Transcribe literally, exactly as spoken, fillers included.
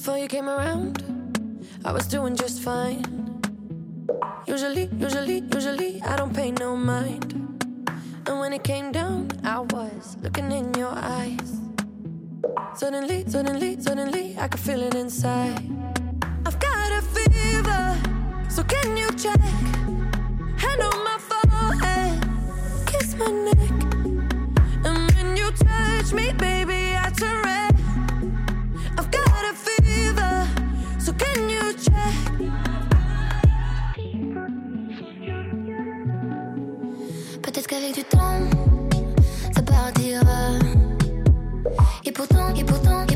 Before you came around, I was doing just fine. Usually, usually, usually, I don't pay no mind. And when it came down, I was looking in your eyes. Suddenly, suddenly, suddenly, I could feel it inside. I've got a fever, so can you check? Hand on my forehead, kiss my neck. And when you touch me, baby, I turn red. I've got a fever, so can you check? Peut-être qu'avec du temps, ça partira. Et pourtant, et pourtant,